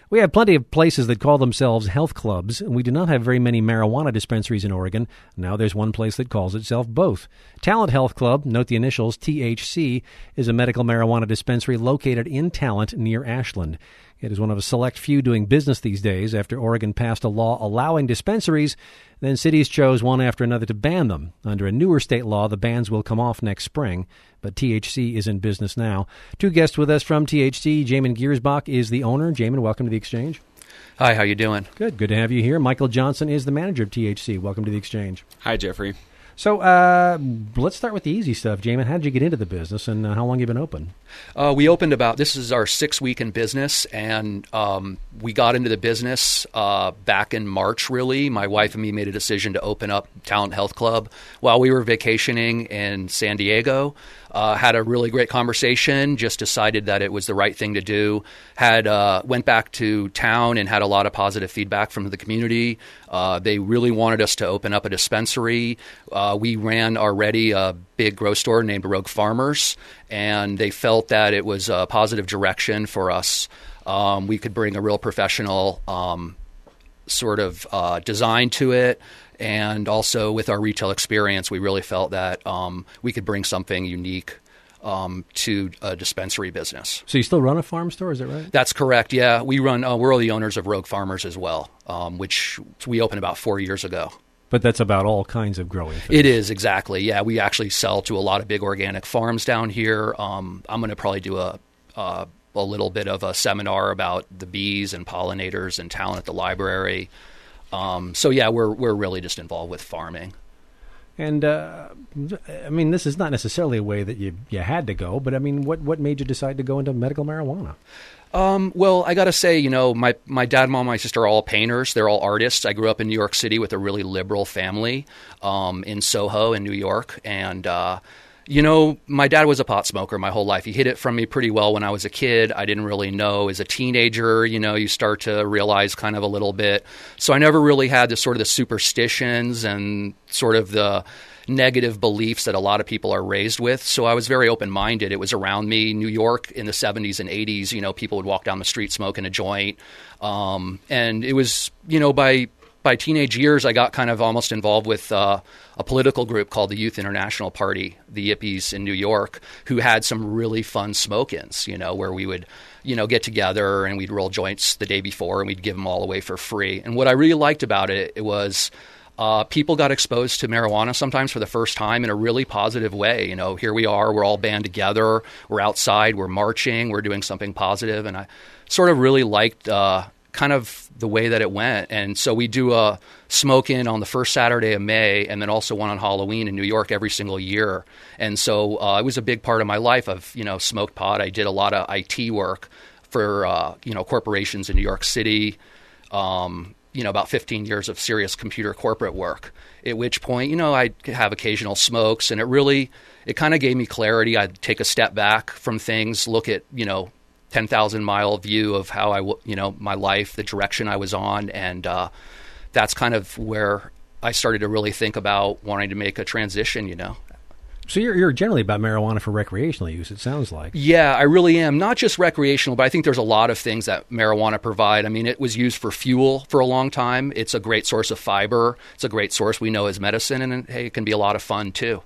We have plenty of places that call themselves health clubs, and we do not have very many marijuana dispensaries in Oregon. Now there's one place that calls itself both. Talent Health Club, note the initials THC, is a medical marijuana dispensary located in Talent near Ashland. It is one of a select few doing business these days after Oregon passed a law allowing dispensaries. Then cities chose one after another to ban them. Under a newer state law, the bans will come off next spring, but THC is in business now. Two guests with us from THC. Jamin Giersbach is the owner. Jamin, welcome to the Exchange. Hi, how you doing? Good to have you here. Michael Johnson is the manager of THC. Welcome to the Exchange. Hi, Jeffrey. So let's start with the easy stuff. Jamin, how did you get into the business, and how long have you been open? We opened this is our 6th week in business, and we got into the business back in March, really. My wife and me made a decision to open up Talent Health Club while we were vacationing in San Diego. Had a really great conversation, just decided that it was the right thing to do. Went back to town and had a lot of positive feedback from the community. They really wanted us to open up a dispensary. We ran already a big grocery store named Rogue Farmers, and they felt that it was a positive direction for us. We could bring a real professional sort of design to it. And also with our retail experience, we really felt that we could bring something unique to a dispensary business. So you still run a farm store, is that right? That's correct, yeah. We're the owners of Rogue Farmers as well, which we opened about 4 years ago. But that's about all kinds of growing things. It is, exactly. Yeah, we actually sell to a lot of big organic farms down here. I'm going to probably do a little bit of a seminar about the bees and pollinators and talent at the library. So yeah, we're really just involved with farming. And I mean, this is not necessarily a way that you had to go, but I mean, what made you decide to go into medical marijuana? Well, I got to say, my dad, mom, my sister are all painters. They're all artists. I grew up in New York City with a really liberal family in Soho in New York. And, my dad was a pot smoker my whole life. He hid it from me pretty well when I was a kid. I didn't really know. As a teenager, you start to realize kind of a little bit. So I never really had the superstitions and sort of the negative beliefs that a lot of people are raised with. So I was very open-minded. It was around me. New York in the 70s and 80s, people would walk down the street smoking a joint. And it was, by teenage years, I got kind of almost involved with a political group called the Youth International Party, the Yippies in New York, who had some really fun smoke-ins, where we would, get together and we'd roll joints the day before and we'd give them all away for free. And what I really liked about it was people got exposed to marijuana sometimes for the first time in a really positive way. Here we are, we're all band together, we're outside, we're marching, we're doing something positive. And I sort of really liked kind of the way that it went. And so we do a smoke-in on the first Saturday of May and then also one on Halloween in New York every single year. And so it was a big part of my life. I've, smoked pot. I did a lot of IT work for, corporations in New York City, about 15 years of serious computer corporate work, at which point, I'd have occasional smokes, and it kind of gave me clarity. I'd take a step back from things, look at, 10,000-mile view of how my life, the direction I was on. And that's kind of where I started to really think about wanting to make a transition, So you're generally about marijuana for recreational use, it sounds like. Yeah, I really am. Not just recreational, but I think there's a lot of things that marijuana provide. I mean, it was used for fuel for a long time. It's a great source of fiber. It's a great source we know as medicine, and hey, it can be a lot of fun too.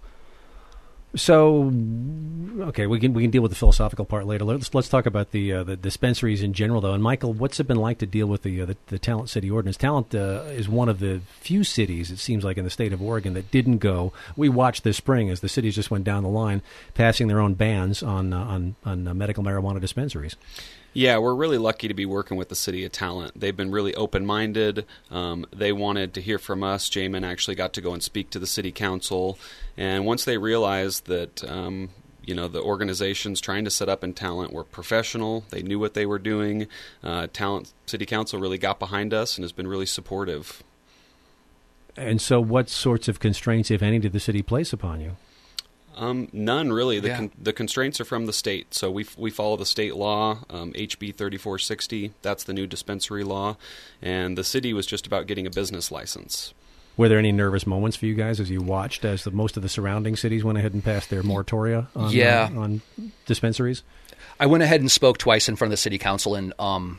So, okay, we can deal with the philosophical part later. Let's talk about the dispensaries in general, though. And Michael, what's it been like to deal with the Talent City Ordinance? Talent is one of the few cities, it seems like, in the state of Oregon that didn't go. We watched this spring as the cities just went down the line, passing their own bans on medical marijuana dispensaries. Yeah, we're really lucky to be working with the City of Talent. They've been really open-minded. They wanted to hear from us. Jamin actually got to go and speak to the City Council. And once they realized that, the organizations trying to set up in Talent were professional, they knew what they were doing, Talent City Council really got behind us and has been really supportive. And so what sorts of constraints, if any, did the city place upon you? None, really. The constraints are from the state. So we follow the state law, HB 3460. That's the new dispensary law. And the city was just about getting a business license. Were there any nervous moments for you guys as you watched as most of the surrounding cities went ahead and passed their moratoria on dispensaries? I went ahead and spoke twice in front of the city council in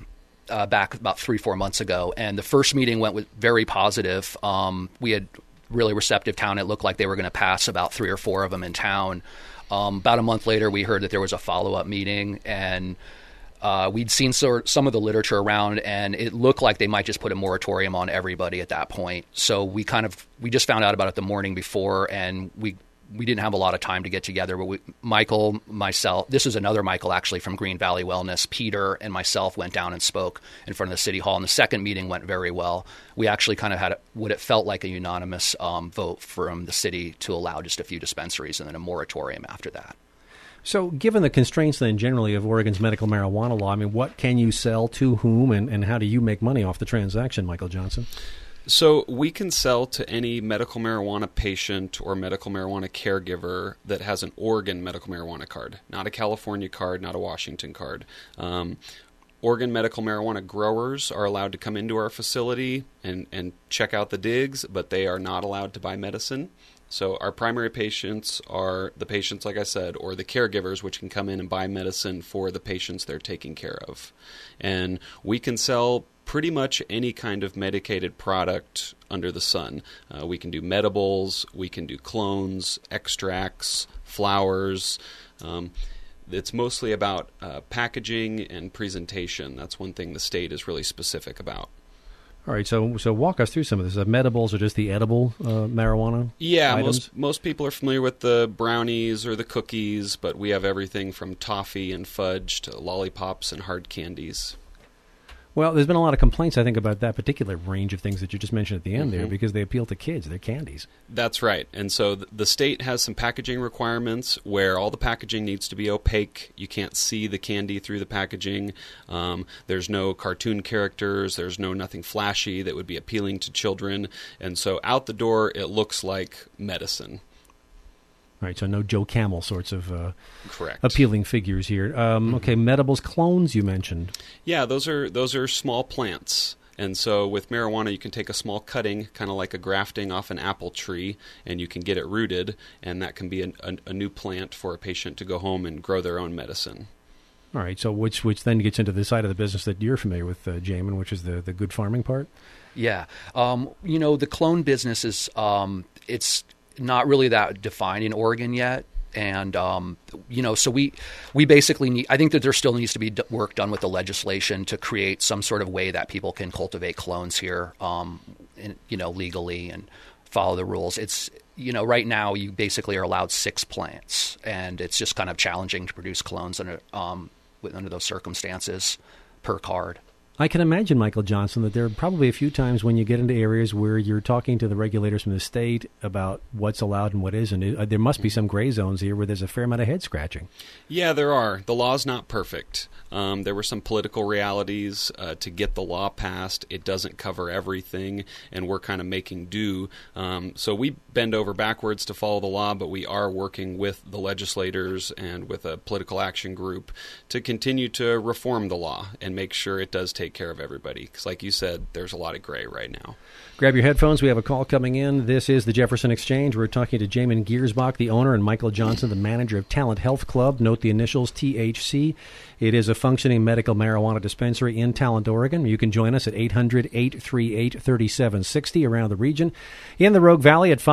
back about 3-4 months ago, and the first meeting went very positive. We had really receptive town. It looked like they were going to pass about 3 or 4 of them in town. About a month later, we heard that there was a follow-up meeting, and we'd seen some of the literature around, and it looked like they might just put a moratorium on everybody at that point. So we just found out about it the morning before, and we didn't have a lot of time to get together. But Michael, myself, this is another Michael actually from Green Valley Wellness, Peter and myself went down and spoke in front of the city hall, and the second meeting went very well. We actually kind of had what it felt like a unanimous vote from the city to allow just a few dispensaries and then a moratorium after that. So given the constraints then generally of Oregon's medical marijuana law, I mean, what can you sell to whom, and how do you make money off the transaction, Michael Johnson? So we can sell to any medical marijuana patient or medical marijuana caregiver that has an Oregon medical marijuana card, not a California card, not a Washington card. Oregon medical marijuana growers are allowed to come into our facility and check out the digs, but they are not allowed to buy medicine. So our primary patients are the patients, like I said, or the caregivers, which can come in and buy medicine for the patients they're taking care of. And we can sell pretty much any kind of medicated product under the sun. We can do medibles, we can do clones, extracts, flowers. It's mostly about packaging and presentation. That's one thing the state is really specific about. All right, so walk us through some of this. Medibles are just the edible marijuana items? Most people are familiar with the brownies or the cookies, but we have everything from toffee and fudge to lollipops and hard candies. Well, there's been a lot of complaints, I think, about that particular range of things that you just mentioned at the end there, because they appeal to kids. They're candies. That's right. And so the state has some packaging requirements where all the packaging needs to be opaque. You can't see the candy through the packaging. There's no cartoon characters. There's nothing flashy that would be appealing to children. And so out the door, it looks like medicine. Right, so no Joe Camel sorts of correct appealing figures here. Okay, medibles, clones you mentioned. Yeah, those are small plants. And so with marijuana, you can take a small cutting, kind of like a grafting off an apple tree, and you can get it rooted, and that can be a new plant for a patient to go home and grow their own medicine. All right, so which then gets into the side of the business that you're familiar with, Jamin, which is the good farming part? Yeah. The clone business is it's not really that defined in Oregon yet. And, so we basically need, I think that there still needs to be work done with the legislation to create some sort of way that people can cultivate clones here, legally and follow the rules. It's, right now you basically are allowed 6 plants, and it's just kind of challenging to produce clones under those circumstances per card. I can imagine, Michael Johnson, that there are probably a few times when you get into areas where you're talking to the regulators from the state about what's allowed and what isn't. There must be some gray zones here where there's a fair amount of head scratching. Yeah, there are. The law's not perfect. There were some political realities to get the law passed. It doesn't cover everything, and we're kind of making do. So we bend over backwards to follow the law, but we are working with the legislators and with a political action group to continue to reform the law and make sure it does take care of everybody. Because like you said, there's a lot of gray right now. Grab your headphones. We have a call coming in. This is the Jefferson Exchange. We're talking to Jamin Giersbach, the owner, and Michael Johnson, the manager of Talent Health Club. Note the initials THC. It is a functioning medical marijuana dispensary in Talent, Oregon. You can join us at 800-838-3760 around the region. In the Rogue Valley at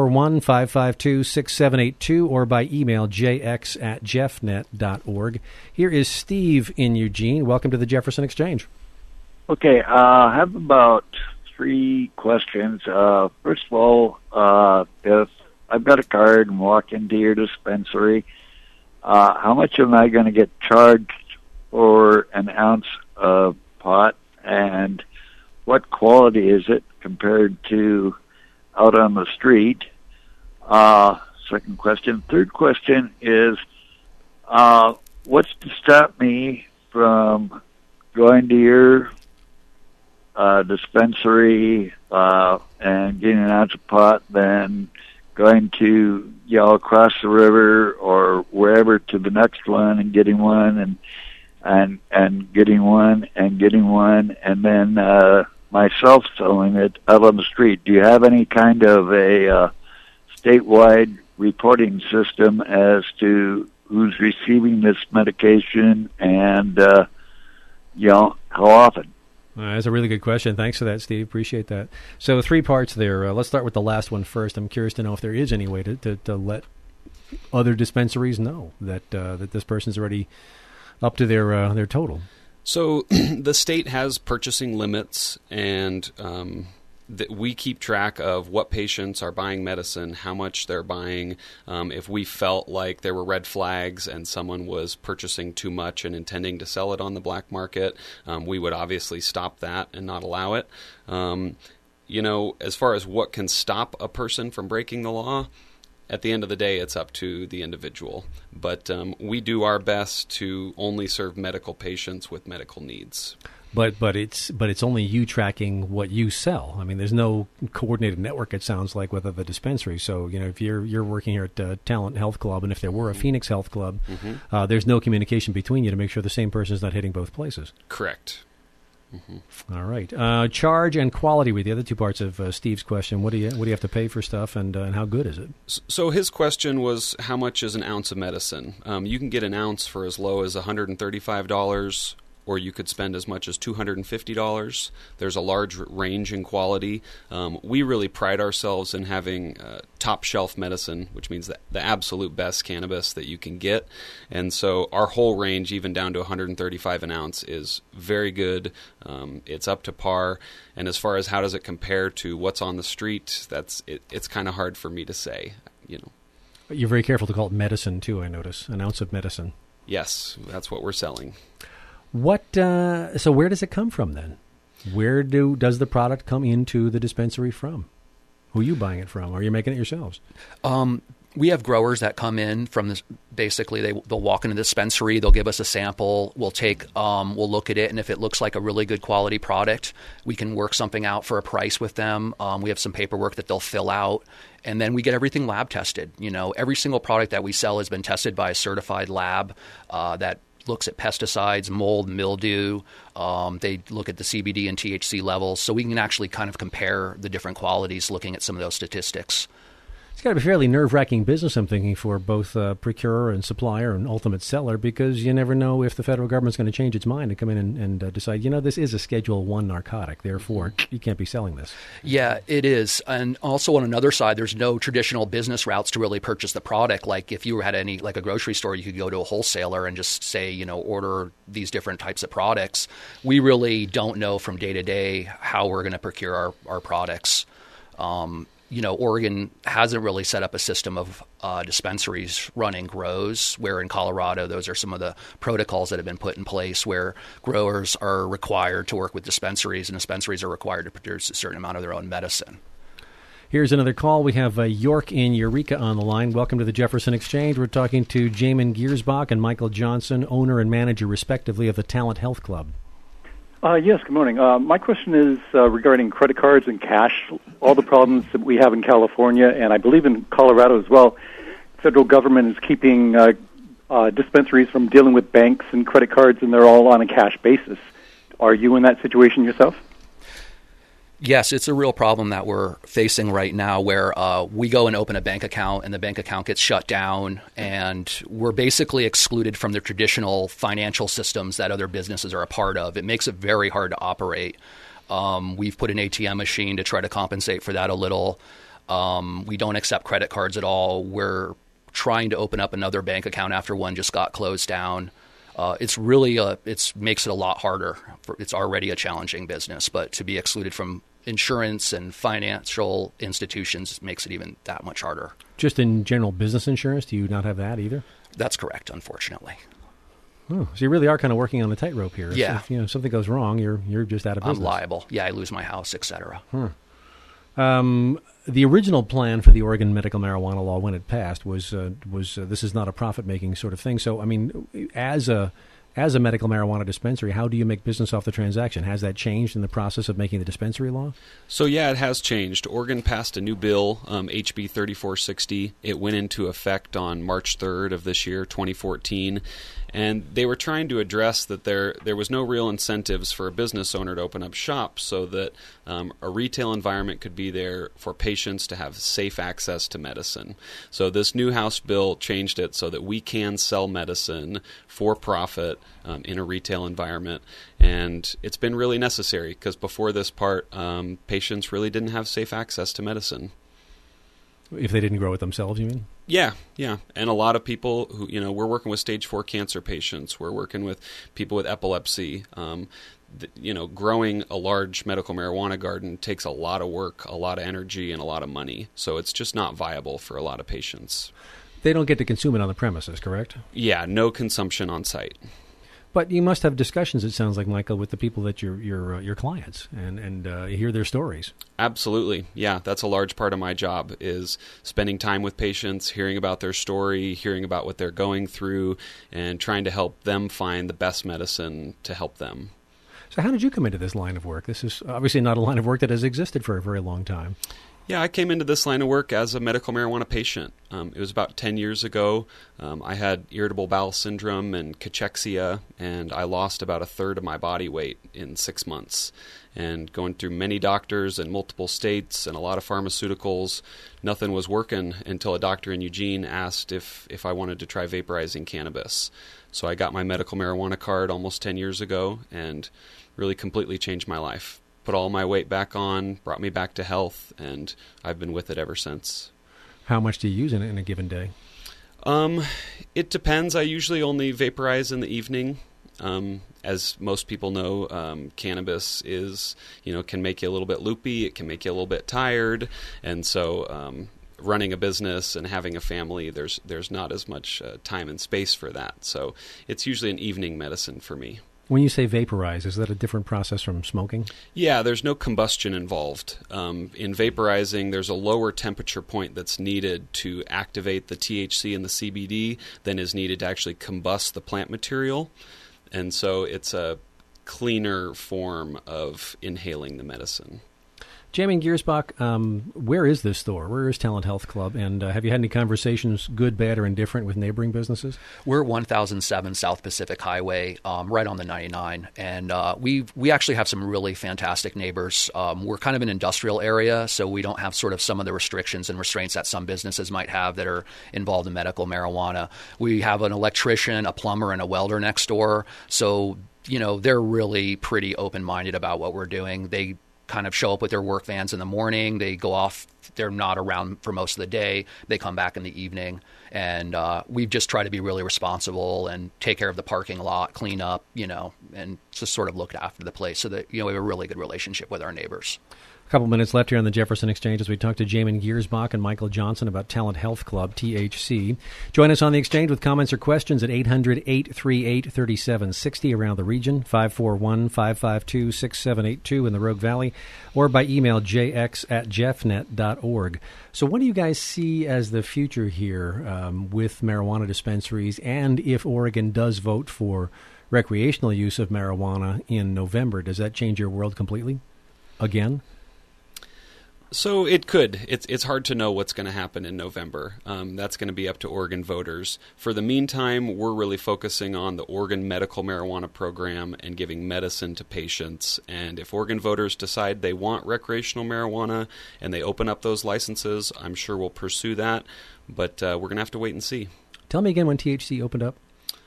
541-552-6782 or by email jx@jeffnet.org. Here is Steve in Eugene. Welcome to the Jefferson Exchange. Okay, I have about 3 questions. First of all, if I've got a card and walk into your dispensary, how much am I going to get charged for an ounce of pot, and what quality is it compared to out on the street? Second question. Third question is, what's to stop me from going to your dispensary and getting an ounce of pot, then going to across the river or wherever to the next one and getting one and getting one and getting one, and then myself selling it out on the street? Do you have any kind of a statewide reporting system as to who's receiving this medication and how often? That's a really good question. Thanks for that, Steve. Appreciate that. So 3 parts there. Let's start with the last one first. I'm curious to know if there is any way to let other dispensaries know that that this person's already up to their total. So the state has purchasing limits, and we keep track of what patients are buying medicine, how much they're buying. If we felt like there were red flags and someone was purchasing too much and intending to sell it on the black market, we would obviously stop that and not allow it. As far as what can stop a person from breaking the law, at the end of the day, it's up to the individual. But we do our best to only serve medical patients with medical needs. But it's only you tracking what you sell. I mean, there's no coordinated network, it sounds like, with other dispensaries. So, if you're working here at Talent Health Club, and if there were a Phoenix Health Club, there's no communication between you to make sure the same person is not hitting both places. Correct. Mm-hmm. All right. Charge and quality were the other 2 parts of Steve's question. What do you have to pay for stuff, and how good is it? So his question was, how much is an ounce of medicine? You can get an ounce for as low as $135, or you could spend as much as $250. There's a large range in quality. We really pride ourselves in having top-shelf medicine, which means the absolute best cannabis that you can get. And so our whole range, even down to $135 an ounce, is very good. It's up to par. And as far as how does it compare to what's on the street, it's kind of hard for me to say. But you're very careful to call it medicine, too, I notice. An ounce of medicine. Yes, that's what we're selling. So where does it come from then? Where does the product come into the dispensary from? Who are you buying it from? Or are you making it yourselves? We have growers that come in from this. Basically, they'll walk into the dispensary. They'll give us a sample. We'll look at it, and if it looks like a really good quality product, we can work something out for a price with them. We have some paperwork that they'll fill out, and then we get everything lab tested. Every single product that we sell has been tested by a certified lab that looks at pesticides, mold, mildew. They look at the CBD and THC levels, so we can actually kind of compare the different qualities looking at some of those statistics. It's got to be a fairly nerve-wracking business, I'm thinking, for both procurer and supplier and ultimate seller, because you never know if the federal government's going to change its mind and come in and decide, this is a Schedule I narcotic, therefore you can't be selling this. Yeah, it is. And also on another side, there's no traditional business routes to really purchase the product. Like if you had like a grocery store, you could go to a wholesaler and just say, order these different types of products. We really don't know from day to day how we're going to procure our products. Oregon hasn't really set up a system of dispensaries running grows, where in Colorado, those are some of the protocols that have been put in place where growers are required to work with dispensaries and dispensaries are required to produce a certain amount of their own medicine. Here's another call. We have York in Eureka on the line. Welcome to the Jefferson Exchange. We're talking to Jamin Giersbach and Michael Johnson, owner and manager, respectively, of the Talent Health Club. Yes, good morning. My question is regarding credit cards and cash. All the problems that we have in California, and I believe in Colorado as well, federal government is keeping dispensaries from dealing with banks and credit cards, and they're all on a cash basis. Are you in that situation yourself? Yes, it's a real problem that we're facing right now where we go and open a bank account and the bank account gets shut down and we're basically excluded from the traditional financial systems that other businesses are a part of. It makes it very hard to operate. We've put an ATM machine to try to compensate for that a little. We don't accept credit cards at all. We're trying to open up another bank account after one just got closed down. It's really it makes it a lot harder. It's already a challenging business, but to be excluded from insurance and financial institutions makes it even that much harder. Just in general business insurance, do you not have that either? That's correct, unfortunately. Oh, so you really are kind of working on the tightrope here. Yeah. So if something goes wrong, you're just out of business. I'm liable. Yeah, I lose my house, etc. The original plan for the Oregon medical marijuana law when it passed was this is not a profit-making sort of thing. So, I mean, as a medical marijuana dispensary, how do you make business off the transaction? Has that changed in the process of making the dispensary law? So, yeah, it has changed. Oregon passed a new bill, HB 3460. It went into effect on March 3rd of this year, 2014. And they were trying to address that there was no real incentives for a business owner to open up shop so that a retail environment could be there for patients to have safe access to medicine. So this new House bill changed it so that we can sell medicine for profit in a retail environment. And it's been really necessary because before this part, patients really didn't have safe access to medicine. If they didn't grow it themselves, you mean? Yeah. And a lot of people who, we're working with stage 4 cancer patients. We're working with people with epilepsy. Growing a large medical marijuana garden takes a lot of work, a lot of energy, and a lot of money. So it's just not viable for a lot of patients. They don't get to consume it on the premises, correct? Yeah, no consumption on site. But you must have discussions, it sounds like, Michael, with the people that your clients and hear their stories. Absolutely. Yeah, that's a large part of my job is spending time with patients, hearing about their story, hearing about what they're going through, and trying to help them find the best medicine to help them. So how did you come into this line of work? This is obviously not a line of work that has existed for a very long time. Yeah, I came into this line of work as a medical marijuana patient. It was about 10 years ago. I had irritable bowel syndrome and cachexia, and I lost about a third of my body weight in 6 months. And going through many doctors in multiple states and a lot of pharmaceuticals, nothing was working until a doctor in Eugene asked if I wanted to try vaporizing cannabis. So I got my medical marijuana card almost 10 years ago and really completely changed my life. Put all my weight back on, brought me back to health, and I've been with it ever since. How much do you use in a given day? It depends. I usually only vaporize in the evening. As most people know, cannabis can make you a little bit loopy. It can make you a little bit tired. And so running a business and having a family, there's not as much time and space for that. So it's usually an evening medicine for me. When you say vaporize, is that a different process from smoking? Yeah, there's no combustion involved. In vaporizing, there's a lower temperature point that's needed to activate the THC and the CBD than is needed to actually combust the plant material. And so it's a cleaner form of inhaling the medicine. Jamie Giersbach, where is this store? Where is Talent Health Club? And have you had any conversations, good, bad, or indifferent, with neighboring businesses? We're 1007 South Pacific Highway, right on the 99. And we actually have some really fantastic neighbors. We're kind of an industrial area, so we don't have sort of some of the restrictions and restraints that some businesses might have that are involved in medical marijuana. We have an electrician, a plumber, and a welder next door. So, they're really pretty open-minded about what we're doing. They kind of show up with their work vans in the morning. They go off. They're not around for most of the day. They come back in the evening. And we've just tried to be really responsible and take care of the parking lot, clean up, and just sort of look after the place so that, we have a really good relationship with our neighbors. A couple minutes left here on the Jefferson Exchange as we talk to Jamin Giersbach and Michael Johnson about Talent Health Club, THC. Join us on the Exchange with comments or questions at 800-838-3760 around the region, 541-552-6782 in the Rogue Valley, or by email jx@jeffnet.org. So what do you guys see as the future here with marijuana dispensaries, and if Oregon does vote for recreational use of marijuana in November, does that change your world completely again? So it could. It's hard to know what's going to happen in November. That's going to be up to Oregon voters. For the meantime, we're really focusing on the Oregon medical marijuana program and giving medicine to patients. And if Oregon voters decide they want recreational marijuana and they open up those licenses, I'm sure we'll pursue that. But we're going to have to wait and see. Tell me again when THC opened up.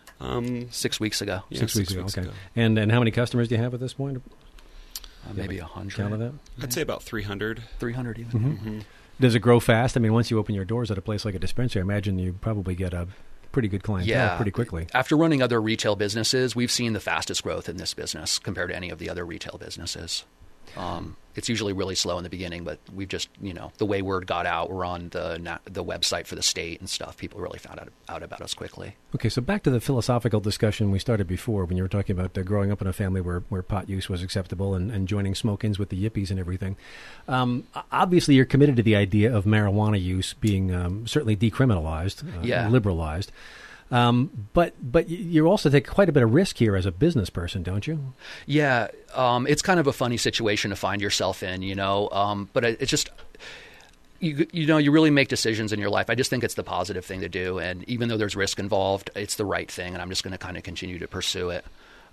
6 weeks ago. Yeah, 6 weeks ago. weeks Okay. ago. And how many customers do you have at this point? Maybe 100. Count of that? I'd say about 300. 300 even. Mm-hmm. Does it grow fast? I mean, once you open your doors at a place like a dispensary, I imagine you probably get a pretty good clientele pretty quickly. After running other retail businesses, we've seen the fastest growth in this business compared to any of the other retail businesses. It's usually really slow in the beginning, but we've just, the way word got out, we're on the website for the state and stuff. People really found out about us quickly. Okay, so back to the philosophical discussion we started before when you were talking about growing up in a family where pot use was acceptable and joining smoke-ins with the yippies and everything. Obviously, you're committed to the idea of marijuana use being certainly decriminalized, liberalized. But you also take quite a bit of risk here as a business person, don't you? Yeah, it's kind of a funny situation to find yourself in, but it's just, you really make decisions in your life. I just think it's the positive thing to do, and even though there's risk involved, it's the right thing, and I'm just going to kind of continue to pursue it.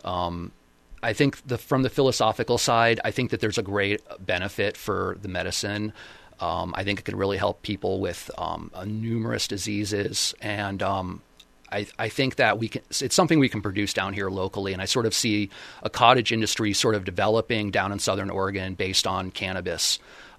I think from the philosophical side, I think that there's a great benefit for the medicine. I think it can really help people with numerous diseases, and I think that it's something we can produce down here locally, and I sort of see a cottage industry sort of developing down in Southern Oregon based on cannabis.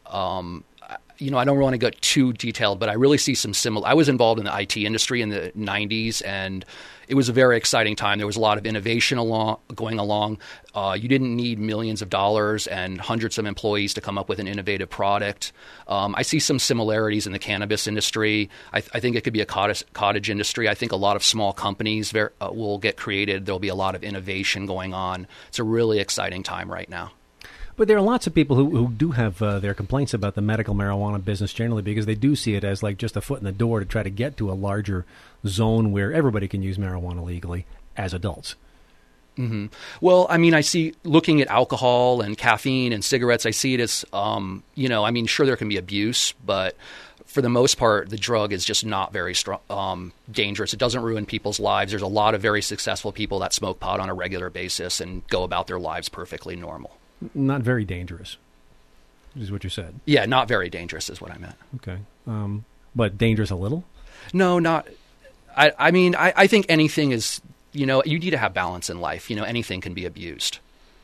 I don't want to get too detailed, but I really see some similar. I was involved in the IT industry in the 90s, and it was a very exciting time. There was a lot of innovation going along. You didn't need millions of dollars and hundreds of employees to come up with an innovative product. I see some similarities in the cannabis industry. I think it could be a cottage industry. I think a lot of small companies will get created. There'll be a lot of innovation going on. It's a really exciting time right now. But there are lots of people who do have their complaints about the medical marijuana business generally because they do see it as like just a foot in the door to try to get to a larger zone where everybody can use marijuana legally as adults. Mm-hmm. Well, I mean, I see looking at alcohol and caffeine and cigarettes, I see it as, sure, there can be abuse, but for the most part, the drug is just not very dangerous. It doesn't ruin people's lives. There's a lot of very successful people that smoke pot on a regular basis and go about their lives perfectly normal. Not very dangerous, is what you said. Yeah, not very dangerous is what I meant. Okay. But dangerous a little? No, not. I think anything is, you need to have balance in life. Anything can be abused.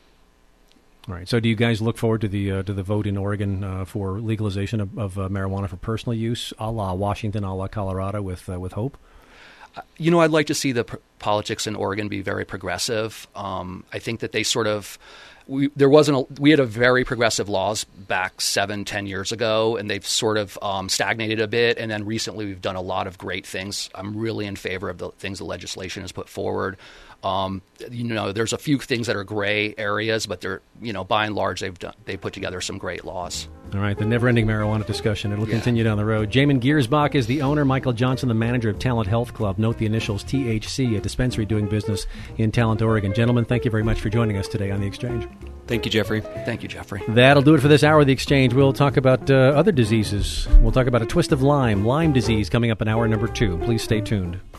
All right. So do you guys look forward to the vote in Oregon for legalization of marijuana for personal use, a la Washington, a la Colorado with hope? I'd like to see the politics in Oregon be very progressive. I think that they sort of... We had a very progressive laws back 7-10 years ago, and they've sort of stagnated a bit. And then recently, we've done a lot of great things. I'm really in favor of the things the legislation has put forward. There's a few things that are gray areas, but they're, by and large, they've put together some great laws. All right, the never-ending marijuana discussion. It'll continue down the road. Jamin Giersbach is the owner. Michael Johnson, the manager of Talent Health Club. Note the initials THC, a dispensary doing business in Talent, Oregon. Gentlemen, thank you very much for joining us today on The Exchange. Thank you, Jeffrey. Thank you, Jeffrey. That'll do it for this hour of The Exchange. We'll talk about other diseases. We'll talk about a twist of Lyme disease, coming up in hour number 2. Please stay tuned.